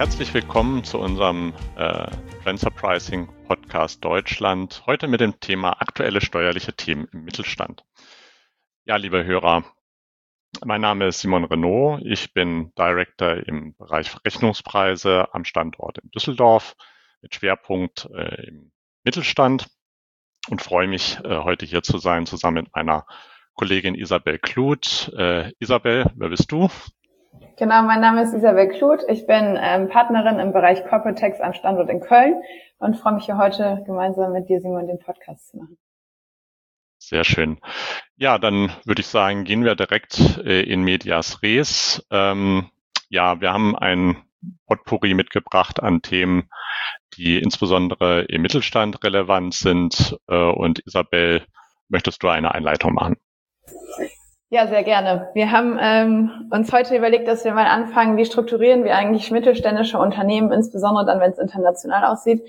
Herzlich willkommen zu unserem Transfer Pricing Podcast Deutschland. Heute mit dem Thema aktuelle steuerliche Themen im Mittelstand. Ja, liebe Hörer, mein Name ist Simon Renaud. Ich bin Director im Bereich Rechnungspreise am Standort in Düsseldorf mit Schwerpunkt im Mittelstand und freue mich, heute hier zu sein, zusammen mit meiner Kollegin Isabel Kluth. Isabel, wer bist du? Genau, mein Name ist Isabel Kluth. Ich bin Partnerin im Bereich Corporate Tax am Standort in Köln und freue mich hier heute gemeinsam mit dir, Simon, den Podcast zu machen. Sehr schön. Ja, dann würde ich sagen, gehen wir direkt in medias res. Ja, wir haben ein Potpourri mitgebracht an Themen, die insbesondere im Mittelstand relevant sind. Und Isabel, möchtest du eine Einleitung machen? Ja, sehr gerne. Wir haben uns heute überlegt, dass wir mal anfangen, wie strukturieren wir eigentlich mittelständische Unternehmen, insbesondere dann, wenn es international aussieht.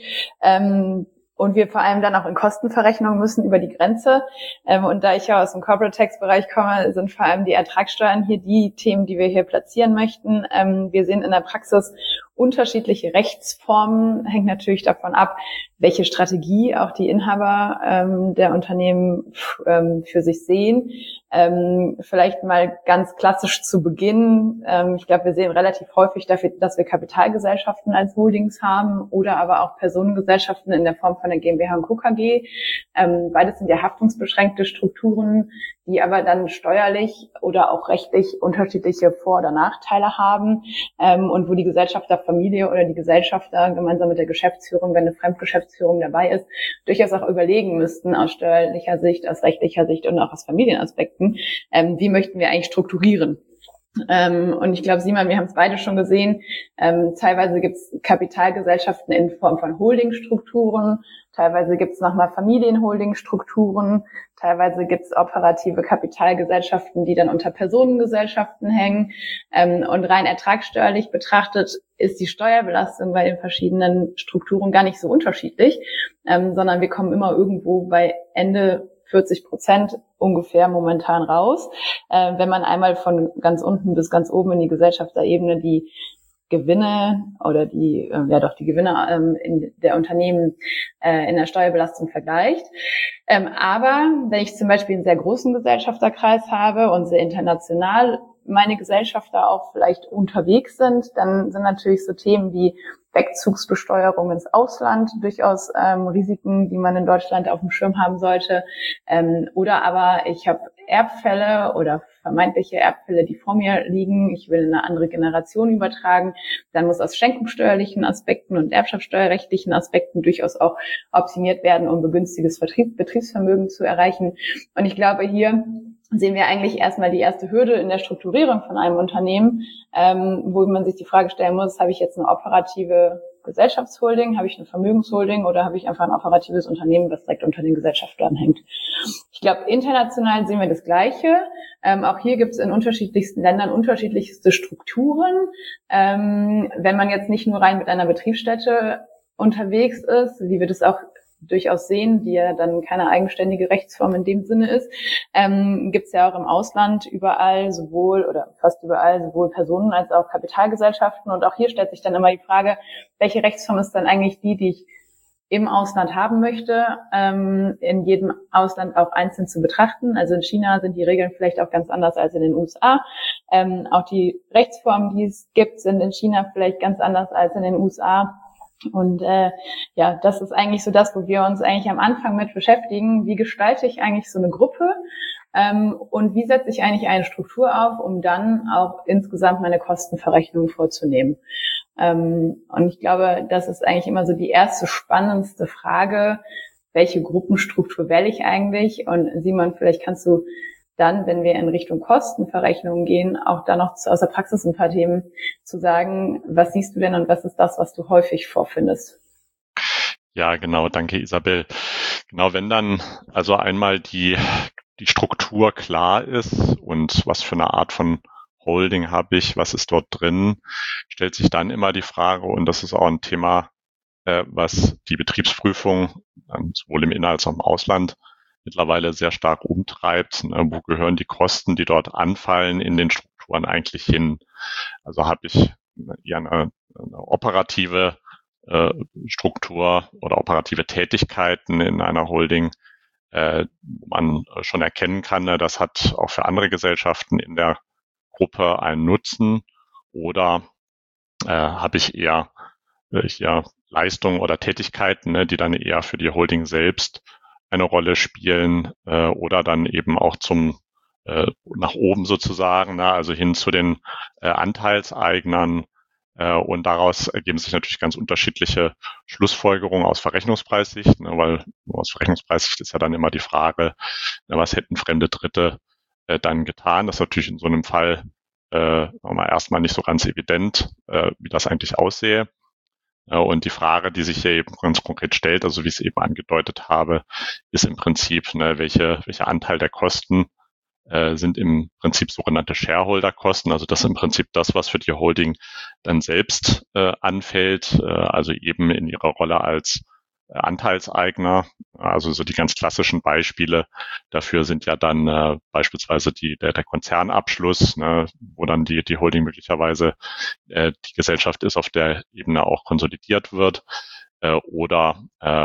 Und wir vor allem dann auch in Kostenverrechnung müssen über die Grenze. Und da ich ja aus dem Corporate Tax Bereich komme, sind vor allem die Ertragssteuern hier die Themen, die wir hier platzieren möchten. Wir sehen in der Praxis unterschiedliche Rechtsformen, hängt natürlich davon ab, welche Strategie auch die Inhaber der Unternehmen für sich sehen. Vielleicht mal ganz klassisch zu Beginn. Ich glaube, wir sehen relativ häufig dafür, dass wir Kapitalgesellschaften als Holdings haben oder aber auch Personengesellschaften in der Form von der GmbH und Co. KG. Beides sind ja haftungsbeschränkte Strukturen, die aber dann steuerlich oder auch rechtlich unterschiedliche Vor- oder Nachteile haben und wo die Gesellschafterfamilie oder die Gesellschafter gemeinsam mit der Geschäftsführung, wenn eine Fremdgeschäftsführung dabei ist, durchaus auch überlegen müssten aus steuerlicher Sicht, aus rechtlicher Sicht und auch aus Familienaspekten, wie möchten wir eigentlich strukturieren. Und ich glaube, Simon, wir haben es beide schon gesehen, teilweise gibt es Kapitalgesellschaften in Form von Holdingstrukturen, teilweise gibt es nochmal Familienholdingstrukturen, teilweise gibt es operative Kapitalgesellschaften, die dann unter Personengesellschaften hängen. Und rein ertragssteuerlich betrachtet ist die Steuerbelastung bei den verschiedenen Strukturen gar nicht so unterschiedlich, sondern wir kommen immer irgendwo bei Ende 40% ungefähr momentan raus. Wenn man einmal von ganz unten bis ganz oben in die Gesellschafterebene die Gewinne oder die Gewinne in der Unternehmen in der Steuerbelastung vergleicht. Aber wenn ich zum Beispiel einen sehr großen Gesellschafterkreis habe und sehr international meine Gesellschafter auch vielleicht unterwegs sind, dann sind natürlich so Themen wie Wegzugsbesteuerung ins Ausland durchaus Risiken, die man in Deutschland auf dem Schirm haben sollte. Oder aber ich habe Erbfälle oder vermeintliche Erbfälle, die vor mir liegen. Ich will eine andere Generation übertragen. Dann muss aus schenkungssteuerlichen Aspekten und erbschaftssteuerrechtlichen Aspekten durchaus auch optimiert werden, um begünstiges Betriebsvermögen zu erreichen. Und ich glaube, hier sehen wir eigentlich erstmal die erste Hürde in der Strukturierung von einem Unternehmen, wo man sich die Frage stellen muss, habe ich jetzt eine operative Gesellschaftsholding, habe ich eine Vermögensholding oder habe ich einfach ein operatives Unternehmen, das direkt unter den Gesellschaftern hängt. Ich glaube, international sehen wir das Gleiche. Auch hier gibt es in unterschiedlichsten Ländern unterschiedlichste Strukturen. Wenn man jetzt nicht nur rein mit einer Betriebsstätte unterwegs ist, wie wir das auch durchaus sehen, die ja dann keine eigenständige Rechtsform in dem Sinne ist, gibt es ja auch im Ausland überall fast überall sowohl Personen als auch Kapitalgesellschaften. Und auch hier stellt sich dann immer die Frage, welche Rechtsform ist dann eigentlich die ich im Ausland haben möchte, in jedem Ausland auch einzeln zu betrachten. Also in China sind die Regeln vielleicht auch ganz anders als in den USA. Auch die Rechtsformen, die es gibt, sind in China vielleicht ganz anders als in den USA. Und das ist eigentlich so das, wo wir uns eigentlich am Anfang mit beschäftigen. Wie gestalte ich eigentlich so eine Gruppe und wie setze ich eigentlich eine Struktur auf, um dann auch insgesamt meine Kostenverrechnung vorzunehmen? Und ich glaube, das ist eigentlich immer so die erste spannendste Frage, welche Gruppenstruktur wähle ich eigentlich? Und Simon, vielleicht kannst du dann, wenn wir in Richtung Kostenverrechnung gehen, auch da noch aus der Praxis ein paar Themen zu sagen, was siehst du denn und was ist das, was du häufig vorfindest? Ja, genau, danke Isabel. Genau, wenn dann also einmal die Struktur klar ist und was für eine Art von Holding habe ich, was ist dort drin, stellt sich dann immer die Frage, und das ist auch ein Thema, was die Betriebsprüfung sowohl im Inland als auch im Ausland mittlerweile sehr stark umtreibt. Wo gehören die Kosten, die dort anfallen, in den Strukturen eigentlich hin? Also habe ich eher eine eine operative Struktur oder operative Tätigkeiten in einer Holding, wo man schon erkennen kann, das hat auch für andere Gesellschaften in der Gruppe einen Nutzen, oder habe ich eher Leistungen oder Tätigkeiten, die dann eher für die Holding selbst eine Rolle spielen, oder dann eben auch zum nach oben sozusagen, also hin zu den Anteilseignern. Und daraus ergeben sich natürlich ganz unterschiedliche Schlussfolgerungen aus Verrechnungspreissicht, weil aus Verrechnungspreissicht ist ja dann immer die Frage, was hätten fremde Dritte dann getan. Das ist natürlich in so einem Fall erstmal nicht so ganz evident, wie das eigentlich aussehe. Und die Frage, die sich hier eben ganz konkret stellt, also wie ich es eben angedeutet habe, ist im Prinzip, welcher Anteil der Kosten sind im Prinzip sogenannte Shareholder-Kosten. Also das ist im Prinzip das, was für die Holding dann selbst anfällt, also eben in ihrer Rolle als Anteilseigner. Also so die ganz klassischen Beispiele dafür sind ja dann beispielsweise der Konzernabschluss, wo dann die Holding möglicherweise die Gesellschaft ist, auf der Ebene auch konsolidiert wird, oder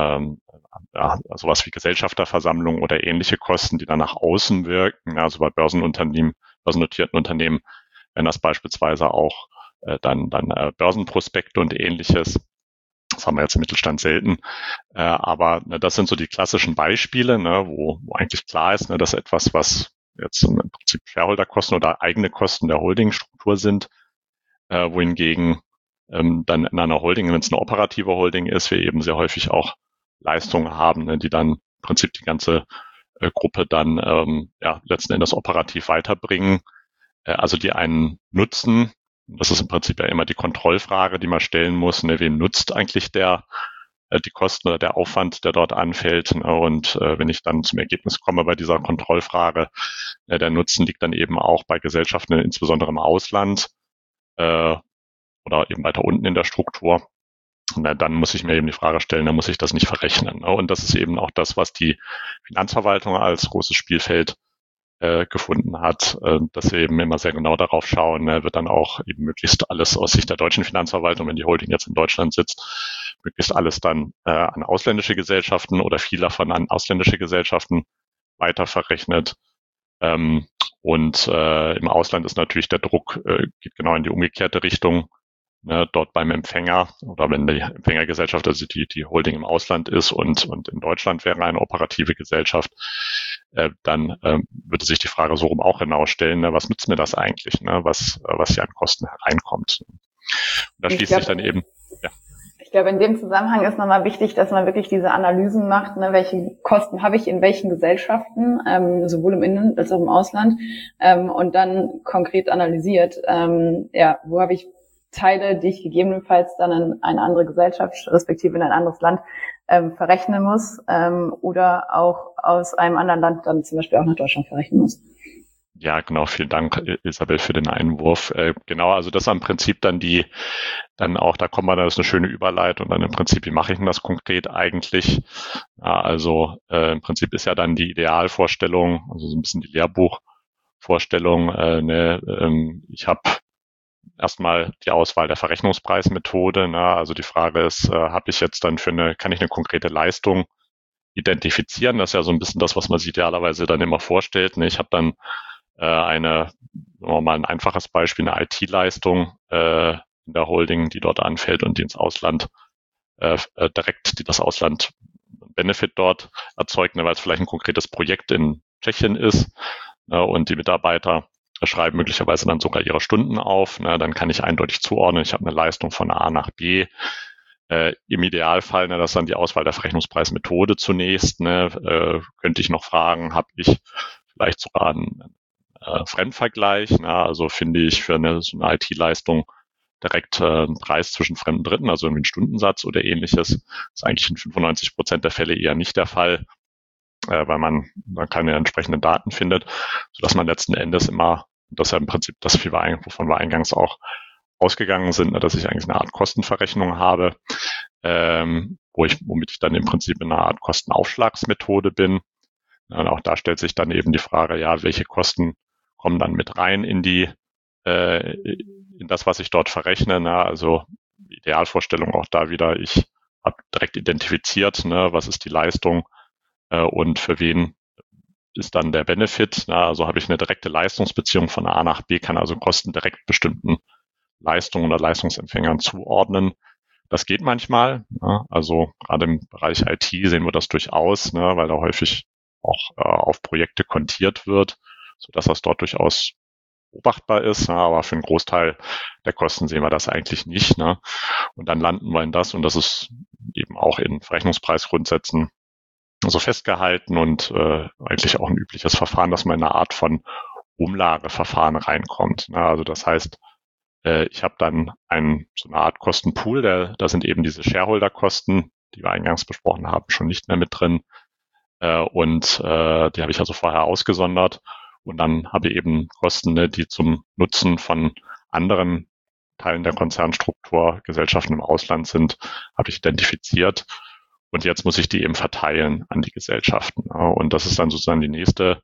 sowas wie Gesellschafterversammlung oder ähnliche Kosten, die dann nach außen wirken. Also bei börsennotierten Unternehmen, wenn das beispielsweise auch dann Börsenprospekte und ähnliches. Das haben wir jetzt im Mittelstand selten. Aber das sind so die klassischen Beispiele, wo eigentlich klar ist, dass etwas, was jetzt im Prinzip Shareholderkosten oder eigene Kosten der Holdingstruktur sind, wohingegen dann in einer Holding, wenn es eine operative Holding ist, wir eben sehr häufig auch Leistungen haben, die dann im Prinzip die ganze Gruppe dann letzten Endes operativ weiterbringen, also die einen nutzen. Das ist im Prinzip ja immer die Kontrollfrage, die man stellen muss, wem nutzt eigentlich die Kosten oder der Aufwand, der dort anfällt. Und wenn ich dann zum Ergebnis komme bei dieser Kontrollfrage, der Nutzen liegt dann eben auch bei Gesellschaften, insbesondere im Ausland, oder eben weiter unten in der Struktur. Und dann muss ich mir eben die Frage stellen, dann muss ich das nicht verrechnen. Und das ist eben auch das, was die Finanzverwaltung als großes Spielfeld gefunden hat, dass wir eben immer sehr genau darauf schauen, wird dann auch eben möglichst alles aus Sicht der deutschen Finanzverwaltung, wenn die Holding jetzt in Deutschland sitzt, möglichst alles dann an ausländische Gesellschaften oder viel davon an ausländische Gesellschaften weiter verrechnet. Und im Ausland ist natürlich der Druck, geht genau in die umgekehrte Richtung. Dort beim Empfänger oder wenn die Empfängergesellschaft, also die Holding im Ausland ist und in Deutschland wäre eine operative Gesellschaft, dann würde sich die Frage so rum auch hinausstellen, was nützt mir das eigentlich, was hier an Kosten hereinkommt. Und da schließt sich dann eben, ja. Ich glaube, in dem Zusammenhang ist nochmal wichtig, dass man wirklich diese Analysen macht, welche Kosten habe ich in welchen Gesellschaften, sowohl im Innen- als auch im Ausland, und dann konkret analysiert, wo habe ich Teile, die ich gegebenenfalls dann in eine andere Gesellschaft, respektive in ein anderes Land verrechnen muss, oder auch aus einem anderen Land dann zum Beispiel auch nach Deutschland verrechnen muss. Ja, genau. Vielen Dank, Isabel, für den Einwurf. Genau, also das ist im Prinzip dann da kommen wir, das ist eine schöne Überleitung. Dann im Prinzip, wie mache ich denn das konkret eigentlich? Ja, also im Prinzip ist ja dann die Idealvorstellung, also so ein bisschen die Lehrbuchvorstellung, ich habe erstmal die Auswahl der Verrechnungspreismethode. Also die Frage ist, habe ich jetzt dann kann ich eine konkrete Leistung identifizieren? Das ist ja so ein bisschen das, was man sich idealerweise dann immer vorstellt. Ich habe dann mal ein einfaches Beispiel, eine IT-Leistung in der Holding, die dort anfällt und die ins Ausland die das Ausland Benefit dort erzeugt, weil es vielleicht ein konkretes Projekt in Tschechien ist und die Mitarbeiter schreiben möglicherweise dann sogar ihre Stunden auf. Dann kann ich eindeutig zuordnen, ich habe eine Leistung von A nach B. Im Idealfall, das ist dann die Auswahl der Verrechnungspreismethode zunächst, könnte ich noch fragen, habe ich vielleicht sogar einen Fremdvergleich, also finde ich für so eine IT-Leistung direkt einen Preis zwischen fremden Dritten, also irgendwie einen Stundensatz oder ähnliches. Das ist eigentlich in 95% der Fälle eher nicht der Fall, weil man keine entsprechenden Daten findet, sodass man letzten Endes immer, das ist ja im Prinzip das, wovon wir eingangs auch ausgegangen sind, dass ich eigentlich eine Art Kostenverrechnung habe, womit ich dann im Prinzip in einer Art Kostenaufschlagsmethode bin. Und auch da stellt sich dann eben die Frage, welche Kosten kommen dann mit rein in das, was ich dort verrechne. Also Idealvorstellung auch da wieder, ich habe direkt identifiziert, ne, was ist die Leistung und für wen ist dann der Benefit. Na, also habe ich eine direkte Leistungsbeziehung von A nach B, kann also Kosten direkt bestimmten Leistungen oder Leistungsempfängern zuordnen. Das geht manchmal. Ne? Also gerade im Bereich IT sehen wir das durchaus, ne, weil da häufig auch auf Projekte kontiert wird, sodass das dort durchaus beobachtbar ist. Ne? Aber für einen Großteil der Kosten sehen wir das eigentlich nicht. Ne? Und dann landen wir in das, und das ist eben auch in Verrechnungspreisgrundsätzen so festgehalten und eigentlich auch ein übliches Verfahren, dass man in eine Art von Umlageverfahren reinkommt. Ne? Also das heißt, ich habe dann so eine Art Kostenpool, da sind eben diese Shareholder-Kosten, die wir eingangs besprochen haben, schon nicht mehr mit drin. Und die habe ich also vorher ausgesondert. Und dann habe ich eben Kosten, ne, die zum Nutzen von anderen Teilen der Konzernstruktur, Gesellschaften im Ausland sind, habe ich identifiziert. Und jetzt muss ich die eben verteilen an die Gesellschaften. Und das ist dann sozusagen die nächste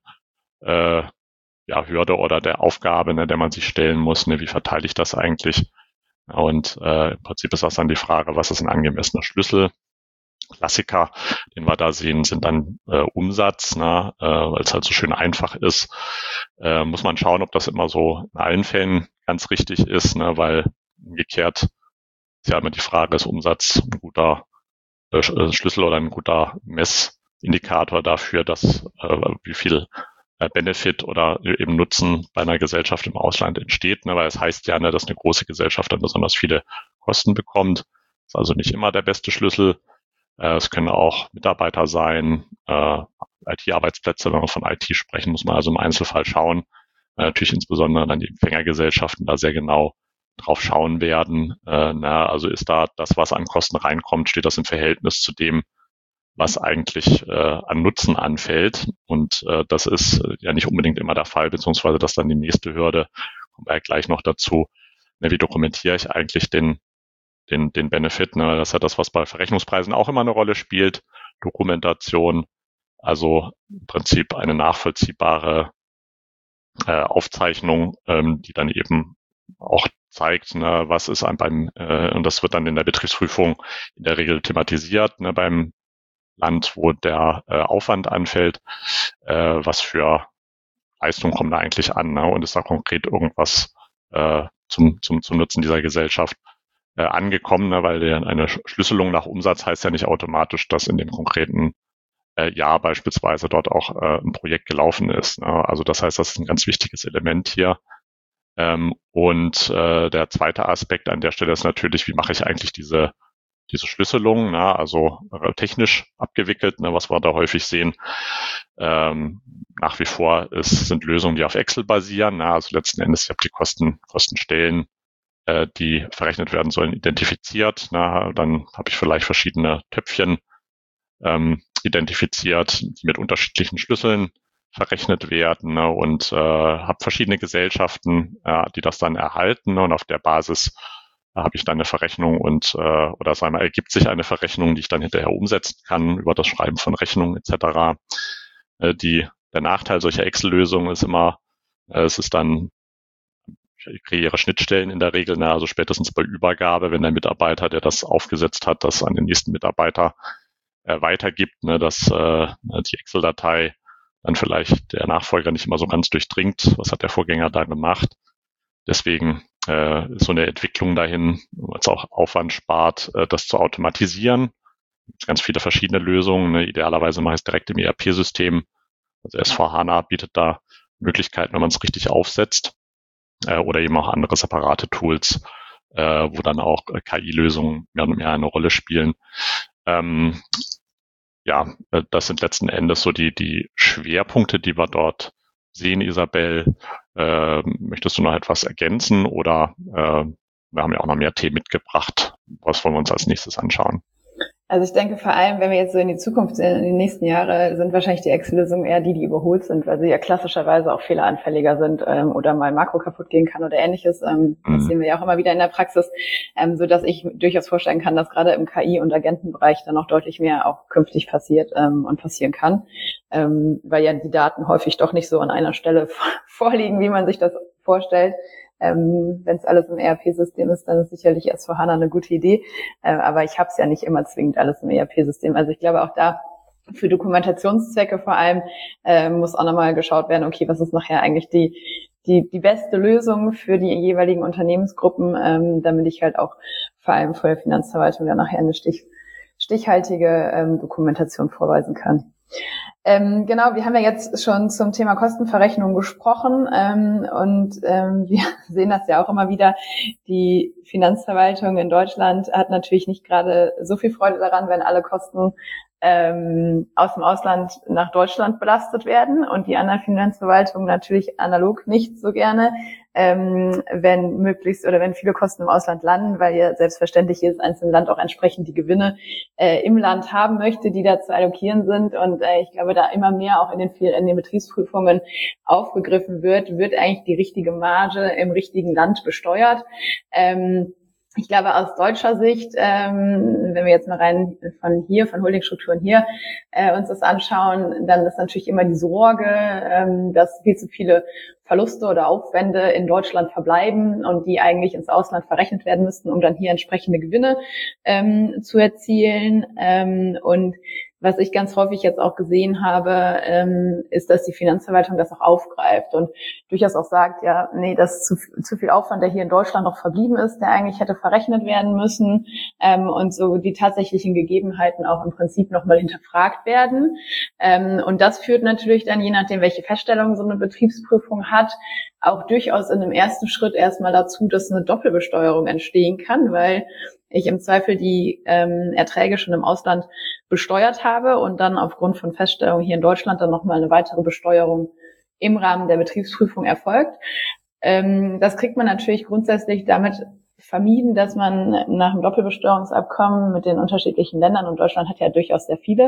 Hürde oder der Aufgabe, ne, der man sich stellen muss. Ne, wie verteile ich das eigentlich? Und im Prinzip ist das dann die Frage, was ist ein angemessener Schlüssel? Klassiker, den wir da sehen, sind dann Umsatz, ne, weil es halt so schön einfach ist. Muss man schauen, ob das immer so in allen Fällen ganz richtig ist, ne, weil umgekehrt ist ja immer die Frage, ist Umsatz ein guter Schlüssel oder ein guter Messindikator dafür, dass wie viel Benefit oder eben Nutzen bei einer Gesellschaft im Ausland entsteht, ne, weil es heißt ja, ne, dass eine große Gesellschaft dann besonders viele Kosten bekommt. Das ist also nicht immer der beste Schlüssel. Es können auch Mitarbeiter sein, IT-Arbeitsplätze, wenn wir von IT sprechen, muss man also im Einzelfall schauen. Natürlich insbesondere dann die Empfängergesellschaften da sehr genau drauf schauen werden. Also ist da das, was an Kosten reinkommt, steht das im Verhältnis zu dem, was eigentlich an Nutzen anfällt. Und das ist ja nicht unbedingt immer der Fall, beziehungsweise das dann die nächste Hürde, kommen wir ja gleich noch dazu. Wie dokumentiere ich eigentlich den Benefit? Ne? Das ist ja das, was bei Verrechnungspreisen auch immer eine Rolle spielt. Dokumentation, also im Prinzip eine nachvollziehbare Aufzeichnung, die dann eben auch zeigt, ne, was ist und das wird dann in der Betriebsprüfung in der Regel thematisiert, ne, beim Land, wo der Aufwand anfällt, was für Leistung kommt da eigentlich an, ne, und ist da konkret irgendwas zum Nutzen dieser Gesellschaft angekommen, ne, weil eine Schlüsselung nach Umsatz heißt ja nicht automatisch, dass in dem konkreten Jahr beispielsweise dort auch ein Projekt gelaufen ist. Ne? Also das heißt, das ist ein ganz wichtiges Element hier. Und der zweite Aspekt an der Stelle ist natürlich, wie mache ich eigentlich diese Schlüsselung, ne? Also technisch abgewickelt, ne? Was wir da häufig sehen. Nach wie vor sind Lösungen, die auf Excel basieren. Ne? Also letzten Endes, ich habe die Kostenstellen, die verrechnet werden sollen, identifiziert. Ne? Dann habe ich vielleicht verschiedene Töpfchen identifiziert, die mit unterschiedlichen Schlüsseln verrechnet werden, ne, und habe verschiedene Gesellschaften, die das dann erhalten, ne, und auf der Basis habe ich dann eine Verrechnung oder sagen wir, ergibt sich eine Verrechnung, die ich dann hinterher umsetzen kann über das Schreiben von Rechnungen etc. Der Nachteil solcher Excel-Lösungen ist immer, es ist dann, ich kreiere Schnittstellen in der Regel, ne, also spätestens bei Übergabe, wenn der Mitarbeiter, der das aufgesetzt hat, das an den nächsten Mitarbeiter weitergibt, ne, dass die Excel-Datei dann vielleicht der Nachfolger nicht immer so ganz durchdringt, was hat der Vorgänger da gemacht. Deswegen ist so eine Entwicklung dahin, was auch Aufwand spart, das zu automatisieren. Es gibt ganz viele verschiedene Lösungen. Ne. Idealerweise mache ich es direkt im ERP-System. Also S4HANA bietet da Möglichkeiten, wenn man es richtig aufsetzt. Oder eben auch andere separate Tools, wo dann auch KI-Lösungen mehr und mehr eine Rolle spielen. Das sind letzten Endes so die Schwerpunkte, die wir dort sehen, Isabel. Möchtest du noch etwas ergänzen oder wir haben ja auch noch mehr Themen mitgebracht. Was wollen wir uns als nächstes anschauen? Also ich denke vor allem, wenn wir jetzt so in die Zukunft sehen, in die nächsten Jahre, sind wahrscheinlich die Excel-Lösungen eher die überholt sind, weil sie ja klassischerweise auch fehleranfälliger sind oder mal Makro kaputt gehen kann oder ähnliches. Das sehen wir ja auch immer wieder in der Praxis, so dass ich durchaus vorstellen kann, dass gerade im KI- und Agentenbereich dann noch deutlich mehr auch künftig passiert und passieren kann, weil ja die Daten häufig doch nicht so an einer Stelle vorliegen, wie man sich das vorstellt. Wenn es alles im ERP-System ist, dann ist sicherlich S/4HANA eine gute Idee. Aber ich habe es ja nicht immer zwingend alles im ERP-System. Also ich glaube auch da für Dokumentationszwecke vor allem muss auch nochmal geschaut werden, okay, was ist nachher eigentlich die beste Lösung für die jeweiligen Unternehmensgruppen, damit ich halt auch vor allem vor der Finanzverwaltung dann nachher eine stichhaltige Dokumentation vorweisen kann. Genau, wir haben ja jetzt schon zum Thema Kostenverrechnung gesprochen und wir sehen das ja auch immer wieder. Die Finanzverwaltung in Deutschland hat natürlich nicht gerade so viel Freude daran, wenn alle Kosten aus dem Ausland nach Deutschland belastet werden und die anderen Finanzverwaltungen natürlich analog nicht so gerne, wenn möglichst oder wenn viele Kosten im Ausland landen, weil ja selbstverständlich jedes einzelne Land auch entsprechend die Gewinne im Land haben möchte, die da zu allokieren sind. Und ich glaube, da immer mehr auch in den Betriebsprüfungen aufgegriffen wird eigentlich die richtige Marge im richtigen Land besteuert. Ich glaube, aus deutscher Sicht, wenn wir jetzt mal rein von Holdingstrukturen hier uns das anschauen, dann ist natürlich immer die Sorge, dass viel zu viele Verluste oder Aufwände in Deutschland verbleiben und die eigentlich ins Ausland verrechnet werden müssten, um dann hier entsprechende Gewinne zu erzielen. Und was ich ganz häufig jetzt auch gesehen habe, ist, dass die Finanzverwaltung das auch aufgreift und durchaus auch sagt, ja, nee, das ist zu viel Aufwand, der hier in Deutschland noch verblieben ist, der eigentlich hätte verrechnet werden müssen, und so die tatsächlichen Gegebenheiten auch im Prinzip nochmal hinterfragt werden. Und das führt natürlich dann, je nachdem, welche Feststellung so eine Betriebsprüfung hat, auch durchaus in einem ersten Schritt erstmal dazu, dass eine Doppelbesteuerung entstehen kann, weil ich im Zweifel die Erträge schon im Ausland besteuert habe und dann aufgrund von Feststellungen hier in Deutschland dann nochmal eine weitere Besteuerung im Rahmen der Betriebsprüfung erfolgt. Das kriegt man natürlich grundsätzlich damit vermieden, dass man nach dem Doppelbesteuerungsabkommen mit den unterschiedlichen Ländern, und Deutschland hat ja durchaus sehr viele,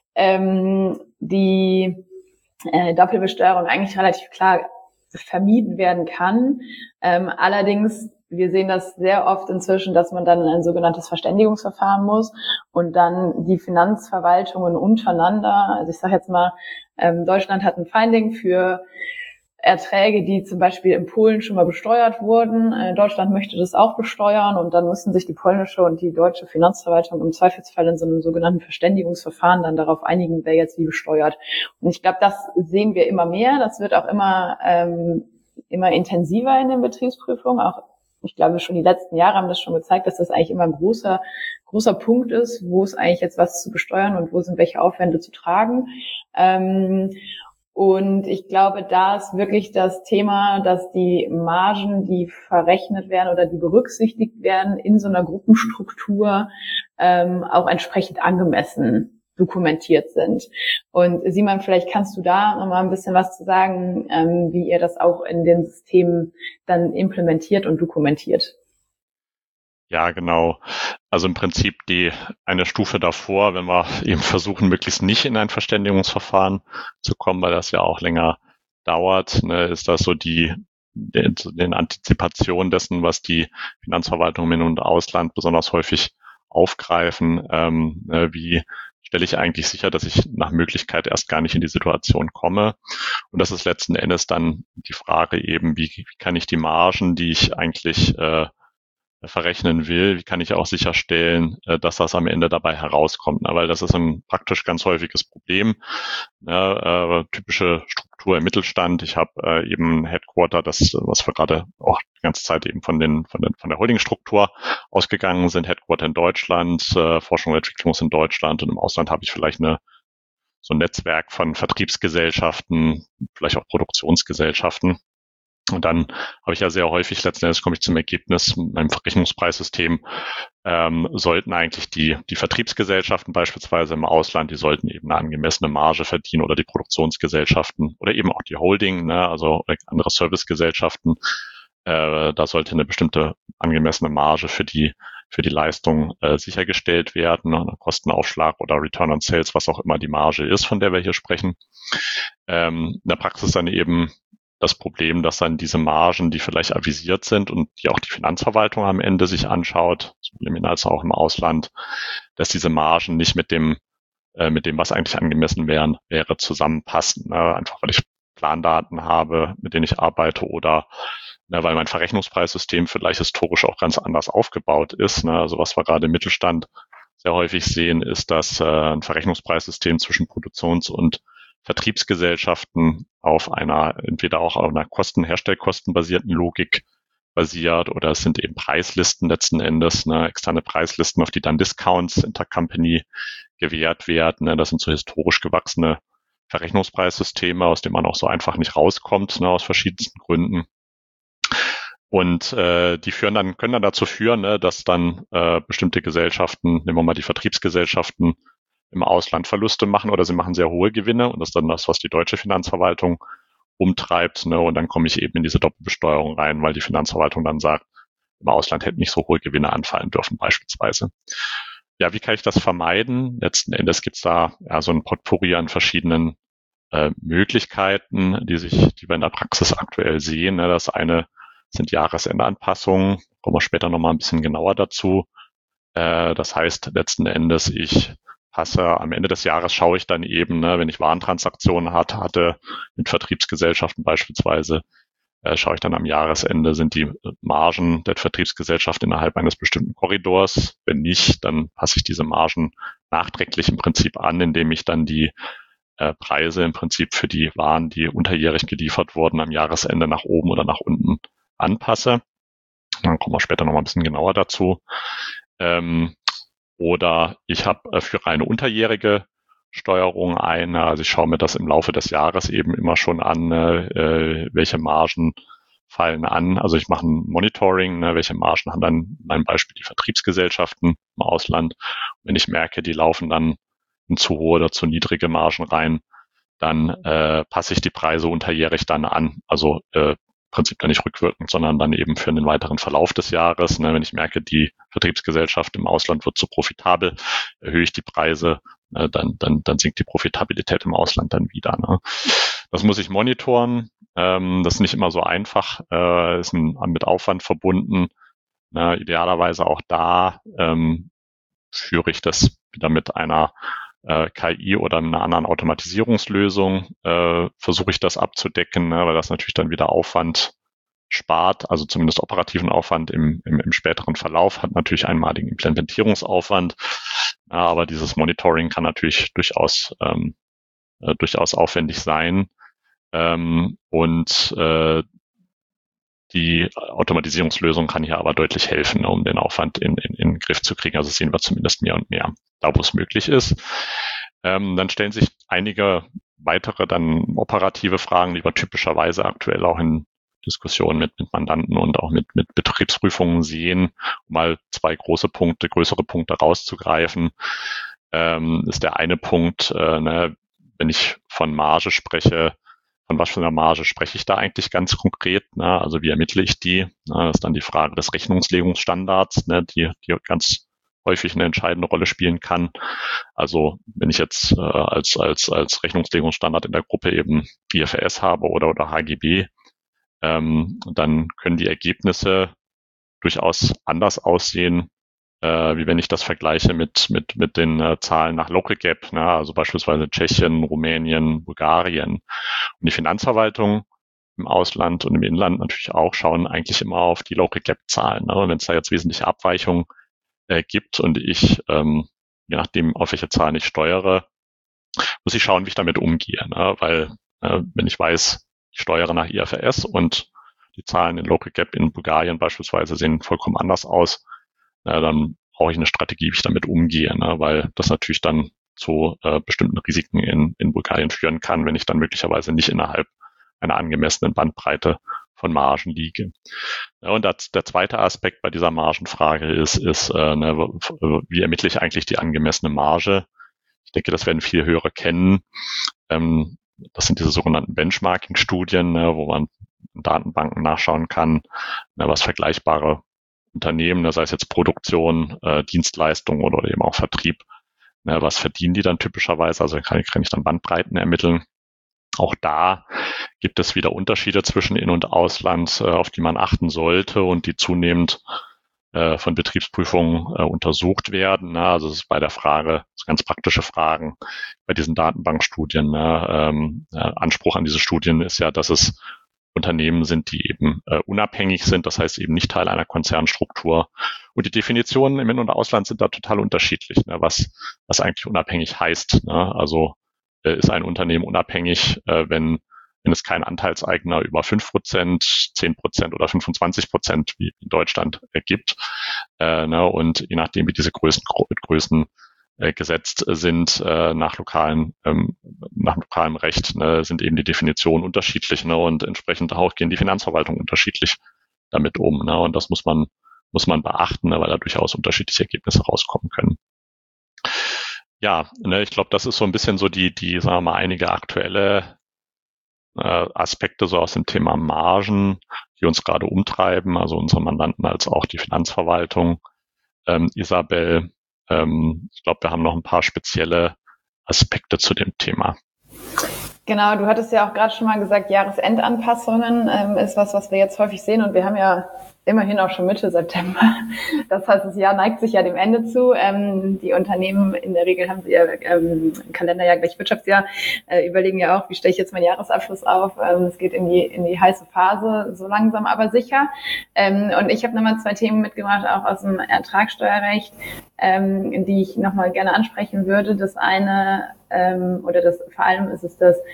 die Doppelbesteuerung eigentlich relativ klar vermieden werden kann. Allerdings, wir sehen das sehr oft inzwischen, dass man dann in ein sogenanntes Verständigungsverfahren muss und dann die Finanzverwaltungen untereinander, also ich sage jetzt mal, Deutschland hat ein Finding für Erträge, die zum Beispiel in Polen schon mal besteuert wurden. Deutschland möchte das auch besteuern und dann müssen sich die polnische und die deutsche Finanzverwaltung im Zweifelsfall in so einem sogenannten Verständigungsverfahren dann darauf einigen, wer jetzt wie besteuert. Und ich glaube, das sehen wir immer mehr. Das wird auch immer intensiver in den Betriebsprüfungen. Auch ich glaube, schon die letzten Jahre haben das schon gezeigt, dass das eigentlich immer ein großer Punkt ist, wo ist eigentlich jetzt was zu besteuern und wo sind welche Aufwände zu tragen. Und ich glaube, da ist wirklich das Thema, dass die Margen, die verrechnet werden oder die berücksichtigt werden in so einer Gruppenstruktur, auch entsprechend angemessen dokumentiert sind. Und Simon, vielleicht kannst du da noch mal ein bisschen was zu sagen, wie ihr das auch in den Systemen dann implementiert und dokumentiert. Ja, genau. Also im Prinzip eine Stufe davor, wenn wir eben versuchen, möglichst nicht in ein Verständigungsverfahren zu kommen, weil das ja auch länger dauert, ne, ist das so den Antizipation dessen, was die Finanzverwaltung im In- und Ausland besonders häufig aufgreifen, wie stelle ich eigentlich sicher, dass ich nach Möglichkeit erst gar nicht in die Situation komme. Und das ist letzten Endes dann die Frage eben, wie kann ich die Margen, die ich eigentlich verrechnen will, wie kann ich auch sicherstellen, dass das am Ende dabei herauskommt. Weil das ist ein praktisch ganz häufiges Problem. Typische Struktur im Mittelstand. Ich habe eben ein Headquarter, was wir gerade auch die ganze Zeit eben von der Holdingstruktur ausgegangen sind. Headquarter in Deutschland, Forschung und Entwicklung ist in Deutschland und im Ausland habe ich vielleicht so ein Netzwerk von Vertriebsgesellschaften, vielleicht auch Produktionsgesellschaften. Und dann habe ich ja sehr häufig, letzten Endes komme ich zum Ergebnis, in meinem Verrechnungspreissystem sollten eigentlich die Vertriebsgesellschaften beispielsweise im Ausland, die sollten eben eine angemessene Marge verdienen oder die Produktionsgesellschaften oder eben auch die Holding, also andere Servicegesellschaften. Da sollte eine bestimmte angemessene Marge für die Leistung sichergestellt werden, ein Kostenaufschlag oder Return on Sales, was auch immer die Marge ist, von der wir hier sprechen. In der Praxis dann eben das Problem, dass dann diese Margen, die vielleicht avisiert sind und die auch die Finanzverwaltung am Ende sich anschaut, sowohl als auch im Ausland, dass diese Margen nicht mit dem, was eigentlich angemessen wäre, zusammenpassen. Einfach weil ich Plandaten habe, mit denen ich arbeite, oder weil mein Verrechnungspreissystem vielleicht historisch auch ganz anders aufgebaut ist. Also was wir gerade im Mittelstand sehr häufig sehen, ist, dass ein Verrechnungspreissystem zwischen Produktions- und Vertriebsgesellschaften auf einer, entweder auch auf einer herstellkostenbasierten Logik basiert, oder es sind eben Preislisten letzten Endes, externe Preislisten, auf die dann Discounts intercompany gewährt werden. Das sind so historisch gewachsene Verrechnungspreissysteme, aus denen man auch so einfach nicht rauskommt, aus verschiedensten Gründen. Und die können dann dazu führen, dass dann bestimmte Gesellschaften, nehmen wir mal die Vertriebsgesellschaften, im Ausland Verluste machen oder sie machen sehr hohe Gewinne. Und das ist dann das, was die deutsche Finanzverwaltung umtreibt. Und dann komme ich eben in diese Doppelbesteuerung rein, weil die Finanzverwaltung dann sagt, im Ausland hätten nicht so hohe Gewinne anfallen dürfen beispielsweise. Ja, wie kann ich das vermeiden? Letzten Endes gibt es da so ein Potpourri an verschiedenen Möglichkeiten, die wir in der Praxis aktuell sehen. Das eine sind Jahresendeanpassungen, kommen wir später nochmal ein bisschen genauer dazu. Das heißt letzten Endes, ich passe am Ende des Jahres, schaue ich dann eben, wenn ich Warentransaktionen hatte mit Vertriebsgesellschaften beispielsweise, schaue ich dann am Jahresende, sind die Margen der Vertriebsgesellschaft innerhalb eines bestimmten Korridors. Wenn nicht, dann passe ich diese Margen nachträglich im Prinzip an, indem ich dann die Preise im Prinzip für die Waren, die unterjährig geliefert wurden, am Jahresende nach oben oder nach unten anpasse. Dann kommen wir später noch mal ein bisschen genauer dazu. Oder ich habe für reine unterjährige Steuerung ein. Also ich schaue mir das im Laufe des Jahres eben immer schon an, welche Margen fallen an. Also ich mache ein Monitoring, welche Margen haben dann in meinem Beispiel die Vertriebsgesellschaften im Ausland. Wenn ich merke, die laufen dann in zu hohe oder zu niedrige Margen rein, dann passe ich die Preise unterjährig dann an. Also Prinzip dann nicht rückwirkend, sondern dann eben für den weiteren Verlauf des Jahres. Wenn ich merke, die Vertriebsgesellschaft im Ausland wird zu profitabel, erhöhe ich die Preise, dann sinkt die Profitabilität im Ausland dann wieder. Das muss ich monitoren. Das ist nicht immer so einfach, ist mit Aufwand verbunden. Idealerweise auch da führe ich das wieder mit einer KI oder einer anderen Automatisierungslösung, versuche ich das abzudecken, weil das natürlich dann wieder Aufwand spart, also zumindest operativen Aufwand im späteren Verlauf, hat natürlich einmaligen Implementierungsaufwand, aber dieses Monitoring kann natürlich durchaus aufwendig sein, und die Automatisierungslösung kann hier aber deutlich helfen, um den Aufwand in den Griff zu kriegen. Also das sehen wir zumindest mehr und mehr, da wo es möglich ist. Dann stellen sich einige weitere dann operative Fragen, die wir typischerweise aktuell auch in Diskussionen mit Mandanten und auch mit Betriebsprüfungen sehen, um mal größere Punkte rauszugreifen. Ist der eine Punkt, wenn ich von Marge spreche, von was für einer Marge spreche ich da eigentlich ganz konkret? Also wie ermittle ich die? Das ist dann die Frage des Rechnungslegungsstandards, die ganz häufig eine entscheidende Rolle spielen kann. Also wenn ich jetzt als Rechnungslegungsstandard in der Gruppe eben IFRS habe oder HGB, dann können die Ergebnisse durchaus anders aussehen, wie wenn ich das vergleiche mit den Zahlen nach Local GAAP, also beispielsweise Tschechien, Rumänien, Bulgarien. Und die Finanzverwaltung im Ausland und im Inland natürlich auch schauen eigentlich immer auf die Local GAAP-Zahlen. Und wenn es da jetzt wesentliche Abweichungen gibt und ich, je nachdem, auf welche Zahlen ich steuere, muss ich schauen, wie ich damit umgehe. Weil wenn ich weiß, ich steuere nach IFRS und die Zahlen in Local GAAP in Bulgarien beispielsweise sehen vollkommen anders aus, dann brauche ich eine Strategie, wie ich damit umgehe, weil das natürlich dann zu bestimmten Risiken in Bulgarien führen kann, wenn ich dann möglicherweise nicht innerhalb einer angemessenen Bandbreite von Margen liege. Und der zweite Aspekt bei dieser Margenfrage ist wie ermittle ich eigentlich die angemessene Marge? Ich denke, das werden viele Hörer kennen. Das sind diese sogenannten Benchmarking-Studien, wo man in Datenbanken nachschauen kann, was vergleichbare Unternehmen, sei es jetzt Produktion, Dienstleistung oder eben auch Vertrieb, was verdienen die dann typischerweise? Also kann ich dann Bandbreiten ermitteln. Auch da gibt es wieder Unterschiede zwischen In- und Ausland, auf die man achten sollte und die zunehmend von Betriebsprüfungen untersucht werden. Ne? Also es ist bei der Frage, so ganz praktische Fragen bei diesen Datenbankstudien. Ne? Anspruch an diese Studien ist ja, dass es Unternehmen sind, die eben unabhängig sind, das heißt eben nicht Teil einer Konzernstruktur. Und die Definitionen im In- und Ausland sind da total unterschiedlich, ne? Was eigentlich unabhängig heißt. Ne? Also ist ein Unternehmen unabhängig, wenn es kein Anteilseigner über 5%, 10% oder 25% wie in Deutschland gibt. Ne? Und je nachdem, wie diese Größen gesetzt sind nach lokalem Recht, ne, sind eben die Definitionen unterschiedlich, ne, und entsprechend auch gehen die Finanzverwaltungen unterschiedlich damit um, ne, und das muss man beachten, ne, weil da durchaus unterschiedliche Ergebnisse rauskommen können. Ja, ne, ich glaube, das ist so ein bisschen so die sagen wir mal, einige aktuelle Aspekte so aus dem Thema Margen, die uns gerade umtreiben, also unsere Mandanten als auch die Finanzverwaltung. Isabel, ich glaube, wir haben noch ein paar spezielle Aspekte zu dem Thema. Genau, du hattest ja auch gerade schon mal gesagt, Jahresendanpassungen ist was wir jetzt häufig sehen, und wir haben ja immerhin auch schon Mitte September. Das heißt, das Jahr neigt sich ja dem Ende zu. Die Unternehmen in der Regel haben sie ja Kalenderjahr gleich Wirtschaftsjahr, überlegen ja auch, wie stelle ich jetzt meinen Jahresabschluss auf. Es geht in die heiße Phase, so langsam aber sicher. Und ich habe nochmal 2 Themen mitgebracht, auch aus dem Ertragssteuerrecht, die ich nochmal gerne ansprechen würde. Das eine, vor allem ist es das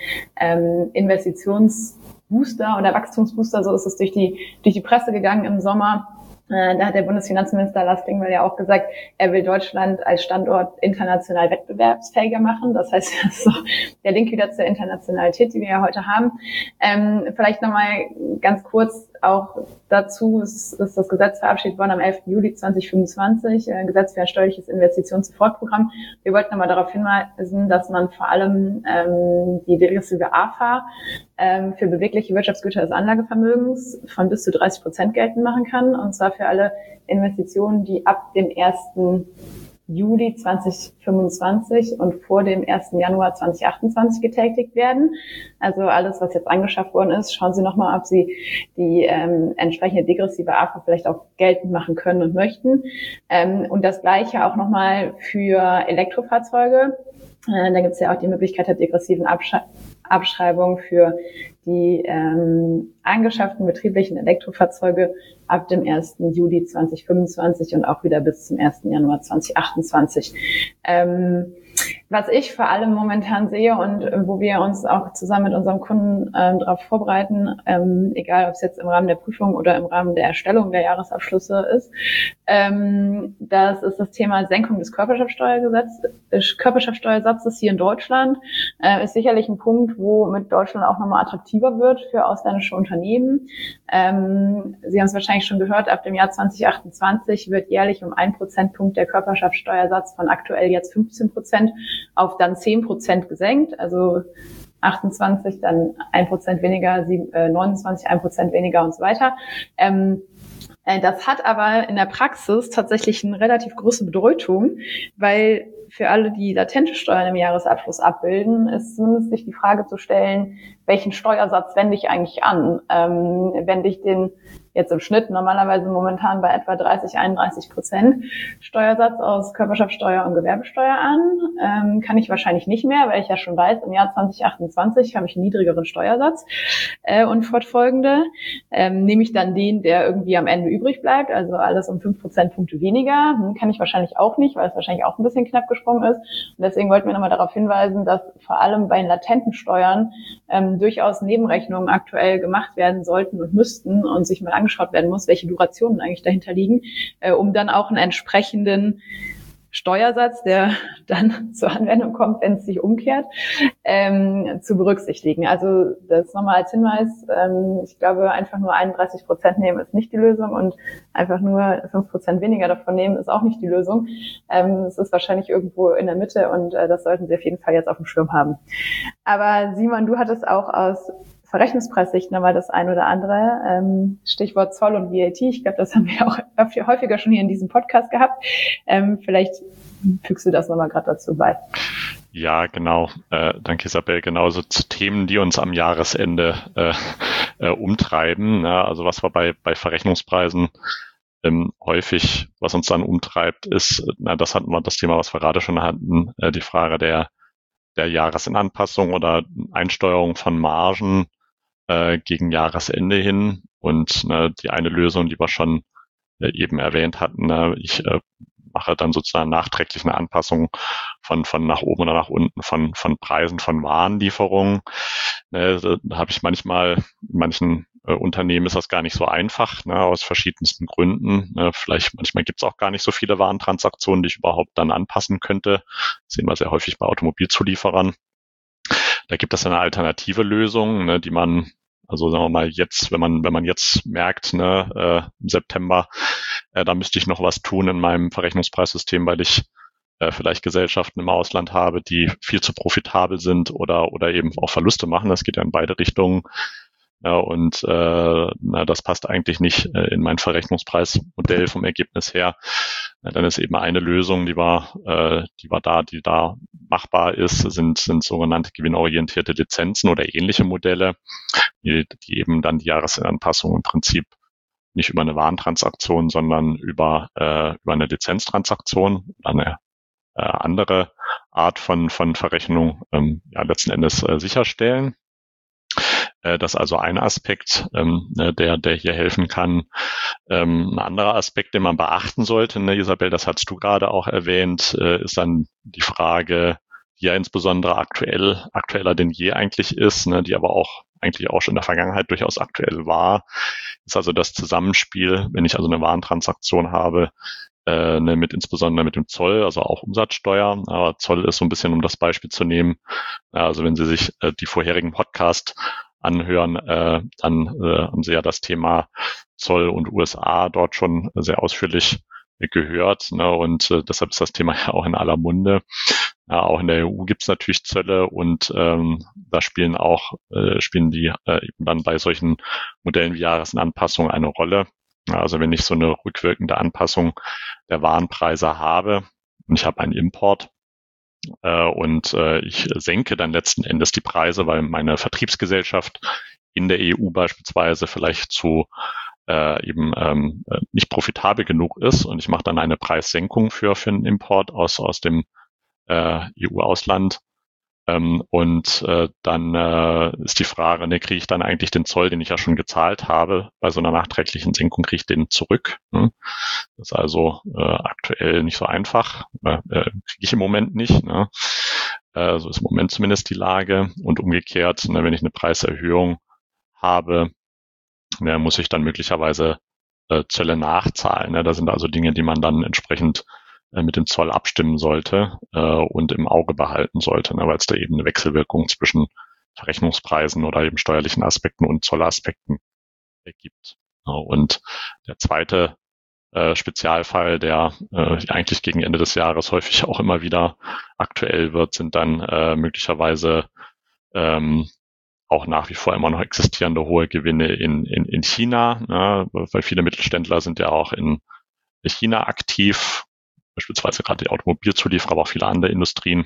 Investitionsbooster oder Wachstumsbooster, so ist es durch die Presse gegangen im Sommer. Da hat der Bundesfinanzminister Lars Klingbeil ja auch gesagt, er will Deutschland als Standort international wettbewerbsfähiger machen. Das heißt, das ist so der Link wieder zur Internationalität, die wir ja heute haben. Vielleicht nochmal ganz kurz auch dazu, ist das Gesetz verabschiedet worden am 11. Juli 2025, Gesetz für ein steuerliches Investitionssofortprogramm. Wir wollten nochmal darauf hinweisen, dass man vor allem die degressive AFA für bewegliche Wirtschaftsgüter des Anlagevermögens von bis zu 30% geltend machen kann, und zwar für alle Investitionen, die ab dem 1. Juli 2025 und vor dem 1. Januar 2028 getätigt werden. Also alles, was jetzt angeschafft worden ist, schauen Sie nochmal, ob Sie die entsprechende degressive AFA vielleicht auch geltend machen können und möchten. Und das Gleiche auch nochmal für Elektrofahrzeuge. Da gibt es ja auch die Möglichkeit der degressiven Abschreibung für die angeschafften betrieblichen Elektrofahrzeuge ab dem 1. Juli 2025 und auch wieder bis zum 1. Januar 2028. Was ich vor allem momentan sehe und wo wir uns auch zusammen mit unserem Kunden darauf vorbereiten, egal ob es jetzt im Rahmen der Prüfung oder im Rahmen der Erstellung der Jahresabschlüsse ist, das ist das Thema Senkung des Körperschaftsteuersatzes hier in Deutschland. Ist sicherlich ein Punkt, wo mit Deutschland auch nochmal attraktiver wird für ausländische Unternehmen. Sie haben es wahrscheinlich schon gehört, ab dem Jahr 2028 wird jährlich um 1 Prozentpunkt der Körperschaftsteuersatz von aktuell jetzt 15% auf dann 10% gesenkt. Also 28, dann 1% weniger, 29, 1% weniger und so weiter. Das hat aber in der Praxis tatsächlich eine relativ große Bedeutung, weil für alle, die latente Steuern im Jahresabschluss abbilden, ist zumindest sich die Frage zu stellen, welchen Steuersatz wende ich eigentlich an? Wende ich den jetzt im Schnitt normalerweise momentan bei etwa 30-31% Steuersatz aus Körperschaftsteuer und Gewerbesteuer an. Kann ich wahrscheinlich nicht mehr, weil ich ja schon weiß, im Jahr 2028 habe ich einen niedrigeren Steuersatz und fortfolgende. Nehme ich dann den, der irgendwie am Ende übrig bleibt, also alles um 5 Prozentpunkte weniger, kann ich wahrscheinlich auch nicht, weil es wahrscheinlich auch ein bisschen knapp gesprungen ist. Und deswegen wollten wir nochmal darauf hinweisen, dass vor allem bei den latenten Steuern durchaus Nebenrechnungen aktuell gemacht werden sollten und müssten und sich mal angeschaut werden muss, welche Durationen eigentlich dahinter liegen, um dann auch einen entsprechenden Steuersatz, der dann zur Anwendung kommt, wenn es sich umkehrt, zu berücksichtigen. Also das nochmal als Hinweis, ich glaube, einfach nur 31% nehmen ist nicht die Lösung und einfach nur 5% weniger davon nehmen ist auch nicht die Lösung. Es ist wahrscheinlich irgendwo in der Mitte und das sollten Sie auf jeden Fall jetzt auf dem Schirm haben. Aber Simon, du hattest auch aus Verrechnungspreissicht nochmal das ein oder andere. Stichwort Zoll und VAT. Ich glaube, das haben wir auch häufiger schon hier in diesem Podcast gehabt. Vielleicht fügst du das nochmal gerade dazu bei. Ja, genau. Danke, Isabel. Genauso zu Themen, die uns am Jahresende umtreiben. Also was wir bei Verrechnungspreisen häufig, was uns dann umtreibt, ist, das hatten wir das Thema, was wir gerade schon hatten, die Frage der Jahresanpassung oder Einsteuerung von Margen gegen Jahresende hin. Und die eine Lösung, die wir schon eben erwähnt hatten, ich mache dann sozusagen nachträglich eine Anpassung von nach oben oder nach unten von Preisen von Warenlieferungen. Da habe ich manchmal, in manchen Unternehmen ist das gar nicht so einfach, aus verschiedensten Gründen. Vielleicht manchmal gibt es auch gar nicht so viele Warentransaktionen, die ich überhaupt dann anpassen könnte. Das sehen wir sehr häufig bei Automobilzulieferern. Da gibt es eine alternative Lösung, die man, also sagen wir mal jetzt, wenn man jetzt merkt, im September, da müsste ich noch was tun in meinem Verrechnungspreissystem, weil ich vielleicht Gesellschaften im Ausland habe, die viel zu profitabel sind oder eben auch Verluste machen. Das geht ja in beide Richtungen. Ja, und das passt eigentlich nicht in mein Verrechnungspreismodell vom Ergebnis her. Dann ist eben eine Lösung, die da machbar ist, sind sogenannte gewinnorientierte Lizenzen oder ähnliche Modelle, die eben dann die Jahresanpassung im Prinzip nicht über eine Warentransaktion, sondern über eine Lizenztransaktion, eine andere Art von Verrechnung letzten Endes sicherstellen. Das ist also ein Aspekt, der hier helfen kann. Ein anderer Aspekt, den man beachten sollte, Isabel, das hast du gerade auch erwähnt, ist dann die Frage, die ja insbesondere aktueller denn je eigentlich ist, die aber auch eigentlich auch schon in der Vergangenheit durchaus aktuell war, ist also das Zusammenspiel, wenn ich also eine Warentransaktion habe, insbesondere mit dem Zoll, also auch Umsatzsteuer. Aber Zoll ist so ein bisschen, um das Beispiel zu nehmen, also wenn Sie sich die vorherigen Podcasts anhören, dann haben Sie ja das Thema Zoll und USA dort schon sehr ausführlich gehört. Und deshalb ist das Thema ja auch in aller Munde. Auch in der EU gibt es natürlich Zölle und da spielen die eben dann bei solchen Modellen wie Jahresanpassung eine Rolle. Also wenn ich so eine rückwirkende Anpassung der Warenpreise habe und ich habe einen Import, und ich senke dann letzten Endes die Preise, weil meine Vertriebsgesellschaft in der EU beispielsweise vielleicht nicht profitabel genug ist und ich mache dann eine Preissenkung für einen Import aus dem EU-Ausland. Und dann ist die Frage, kriege ich dann eigentlich den Zoll, den ich ja schon gezahlt habe, bei so einer nachträglichen Senkung kriege ich den zurück. Das ist also aktuell nicht so einfach, kriege ich im Moment nicht. So ist im Moment zumindest die Lage. Und umgekehrt, wenn ich eine Preiserhöhung habe, muss ich dann möglicherweise Zölle nachzahlen. Das sind also Dinge, die man dann entsprechend mit dem Zoll abstimmen sollte und im Auge behalten sollte, weil es da eben eine Wechselwirkung zwischen Verrechnungspreisen oder eben steuerlichen Aspekten und Zollaspekten ergibt. Und der zweite Spezialfall, der eigentlich gegen Ende des Jahres häufig auch immer wieder aktuell wird, sind dann möglicherweise auch nach wie vor immer noch existierende hohe Gewinne in China, weil viele Mittelständler sind ja auch in China aktiv, beispielsweise gerade die Automobilzulieferer, aber auch viele andere Industrien.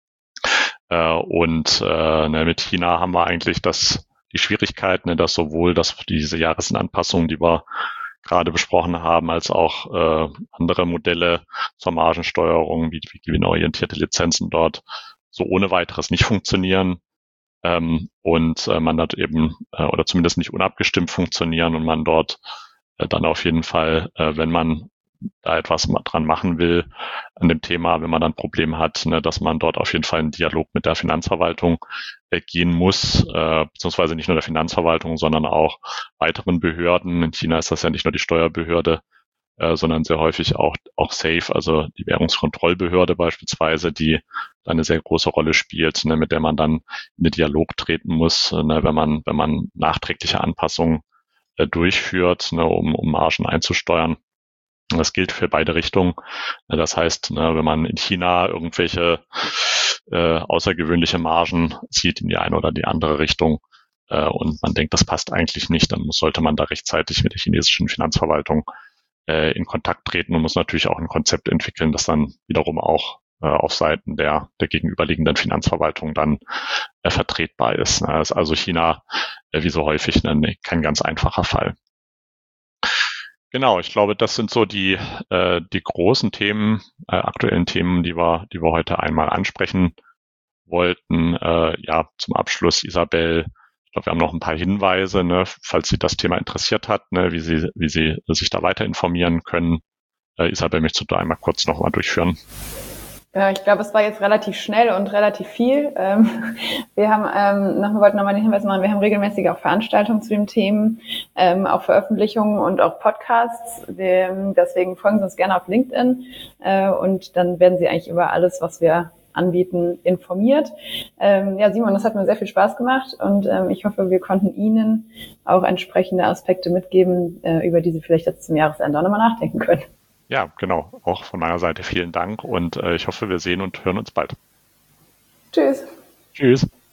Mit China haben wir eigentlich die Schwierigkeit, dass sowohl diese Jahresanpassungen, die wir gerade besprochen haben, als auch andere Modelle zur Margensteuerung, wie gewinnorientierte Lizenzen dort, so ohne weiteres nicht funktionieren. Man dort eben, oder zumindest nicht unabgestimmt funktionieren und man dort dann auf jeden Fall, wenn man da etwas dran machen will an dem Thema, wenn man dann Probleme hat, dass man dort auf jeden Fall einen Dialog mit der Finanzverwaltung gehen muss, beziehungsweise nicht nur der Finanzverwaltung, sondern auch weiteren Behörden. In China ist das ja nicht nur die Steuerbehörde, sondern sehr häufig auch SAFE, also die Währungskontrollbehörde beispielsweise, die eine sehr große Rolle spielt, mit der man dann in den Dialog treten muss, wenn man nachträgliche Anpassungen durchführt, um Margen einzusteuern. Das gilt für beide Richtungen. Das heißt, wenn man in China irgendwelche außergewöhnliche Margen zieht in die eine oder die andere Richtung und man denkt, das passt eigentlich nicht, dann sollte man da rechtzeitig mit der chinesischen Finanzverwaltung in Kontakt treten und muss natürlich auch ein Konzept entwickeln, das dann wiederum auch auf Seiten der gegenüberliegenden Finanzverwaltung dann vertretbar ist. Das ist also China, wie so häufig, kein ganz einfacher Fall. Genau, ich glaube, das sind so die großen Themen, aktuellen Themen, die wir heute einmal ansprechen wollten. Ja, zum Abschluss, Isabel, ich glaube, wir haben noch ein paar Hinweise, ne, falls Sie das Thema interessiert hat, ne, wie Sie sich da weiter informieren können. Isabel, möchtest du da einmal kurz nochmal durchführen? Ja, ich glaube, es war jetzt relativ schnell und relativ viel. Wir wollten nochmal den Hinweis machen, wir haben regelmäßig auch Veranstaltungen zu den Themen, auch Veröffentlichungen und auch Podcasts. Deswegen folgen Sie uns gerne auf LinkedIn und dann werden Sie eigentlich über alles, was wir anbieten, informiert. Ja, Simon, das hat mir sehr viel Spaß gemacht und ich hoffe, wir konnten Ihnen auch entsprechende Aspekte mitgeben, über die Sie vielleicht jetzt zum Jahresende auch nochmal nachdenken können. Ja, genau. Auch von meiner Seite vielen Dank und ich hoffe, wir sehen und hören uns bald. Tschüss. Tschüss.